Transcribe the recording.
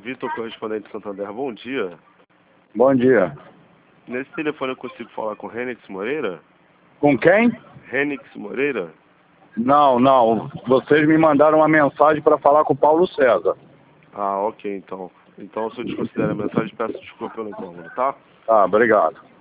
Vitor, correspondente de Santander, bom dia. Bom dia. Nesse telefone eu consigo falar com Renix Moreira? Com quem? Renix Moreira? Não. Vocês me mandaram uma mensagem para falar com o Paulo César. Ah, ok, então. Então, se eu desconsidero a mensagem, peço desculpa pelo incômodo, tá? Tá, obrigado.